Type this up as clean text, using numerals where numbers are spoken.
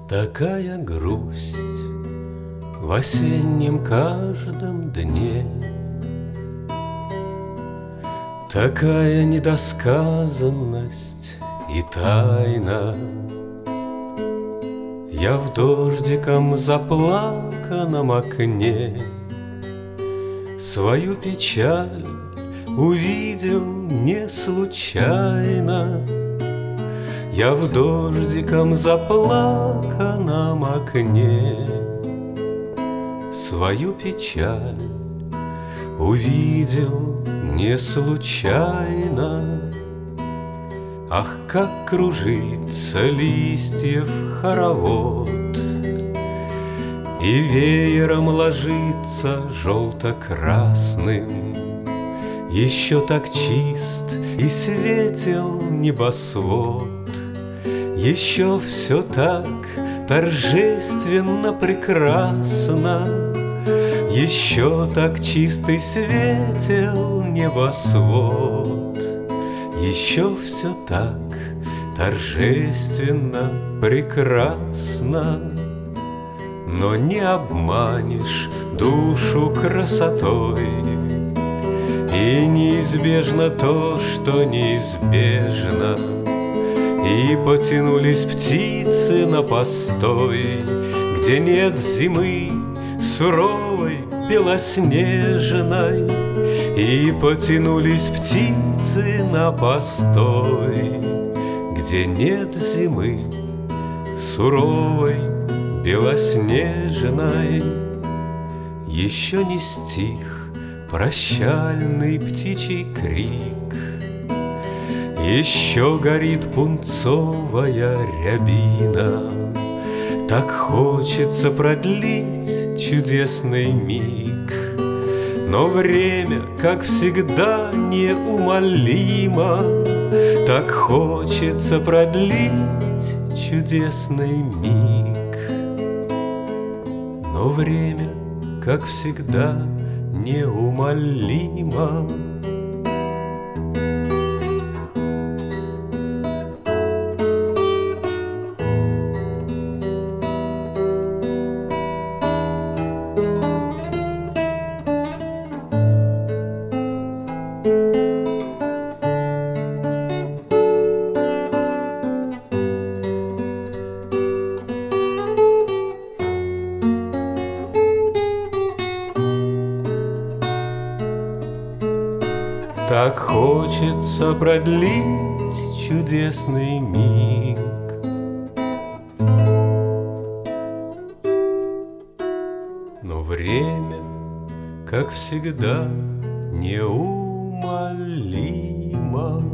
Такая грусть в осеннем каждом дне, такая недосказанность и тайна. Я в дождиком заплаканном окне свою печаль увидел не случайно. Я в дождиком заплаканном окне свою печаль увидел не случайно. Ах, как кружится листьев хоровод, и веером ложится желто-красным. Еще так чист и светел небосвод, еще все так торжественно прекрасно, еще так чист и светел небосвод, еще все так торжественно прекрасно. Но не обманешь душу красотой, и неизбежно то, что неизбежно. И потянулись птицы на постой, где нет зимы суровой белоснежной. И потянулись птицы на постой, где нет зимы суровой белоснежной. Еще не стих прощальный птичий крик, еще горит пунцовая рябина. Так хочется продлить чудесный миг, но время, как всегда, неумолимо. Так хочется продлить чудесный миг, но время, как всегда, неумолимо. Так хочется продлить чудесный миг, но время, как всегда, неумолимо.